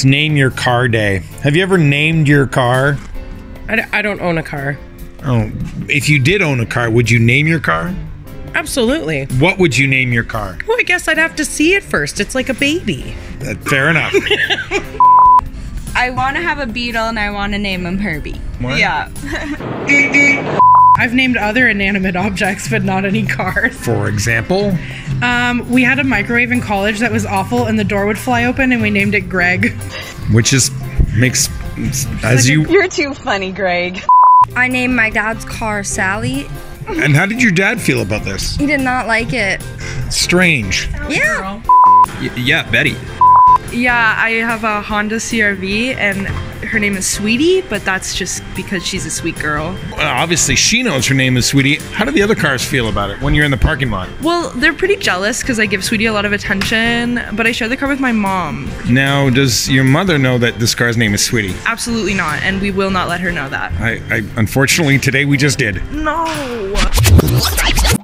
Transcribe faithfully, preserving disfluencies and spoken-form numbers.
It's Name Your Car Day. Have you ever named your car? I, d- I don't own a car. Oh, if you did own a car, would you name your car? Absolutely. What would you name your car? Well, I guess I'd have to see it first. It's like a baby. Uh, fair enough. I want to have a beetle and I want to name him Herbie. What? Yeah. I've named other inanimate objects, but not any cars. For example? Um, we had a microwave in college that was awful, and the door would fly open, and we named it Greg. Which is, makes, as you... You're too funny, Greg. I named my dad's car Sally. And how did your dad feel about this? He did not like it. Strange. Yeah. Y- yeah, Betty. Yeah, I have a Honda C R V and her name is Sweetie, but that's just because she's a sweet girl. Well, obviously, she knows her name is Sweetie. How do the other cars feel about it when you're in the parking lot? Well, they're pretty jealous because I give Sweetie a lot of attention, but I share the car with my mom. Now, does your mother know that this car's name is Sweetie? Absolutely not, and we will not let her know that. I, I unfortunately, today we just did. No!